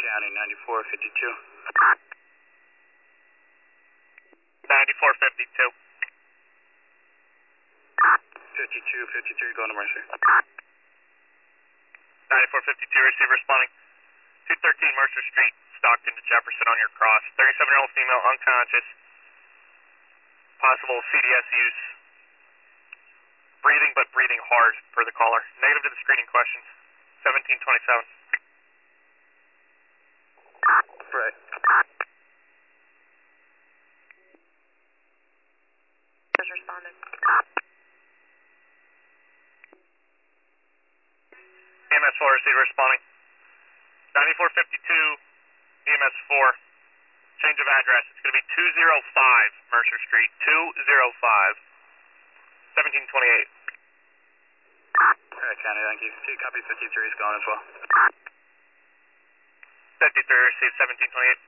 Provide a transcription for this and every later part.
County, 9452. 9452. 5253, going to Mercer. 9452, receive responding. 213 Mercer Street, Stockton to Jefferson on your cross. 37-year-old female, unconscious. Possible CDS use. Breathing, but breathing hard, per the caller. Negative to the screening questions. 1727. Right. Just responded. EMS 4, receiver responding. 9452, EMS 4. Change of address. It's going to be 205 Mercer Street. 205. 1728. Alright, County, thank you. See, copy 53 is going as well. 53, receive 1728.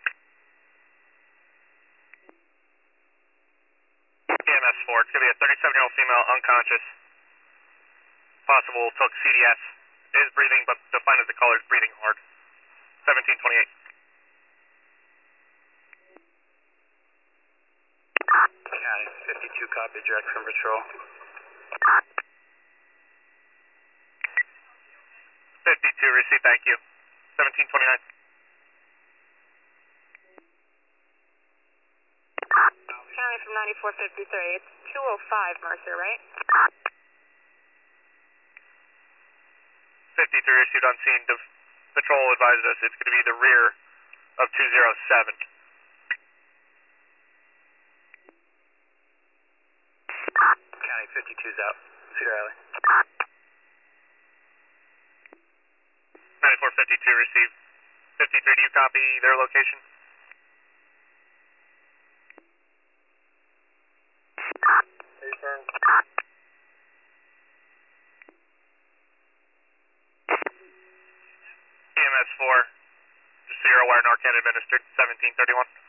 EMS 4, it's going to be a 37-year-old female, unconscious. Possible took CDS. Is breathing, but defined as the caller is breathing hard. 1728. County, 52 copy, direct from patrol. 52, receive, thank you. 1729. County from 9453. It's 205 Mercer, right? 53 received on scene. The patrol advised us it's going to be the rear of 207. County, 52's out. Cedar Alley. 9452 received. 53, do you copy their location? Affirm. EMS 4, just so you're aware, Narcan administered, 1731.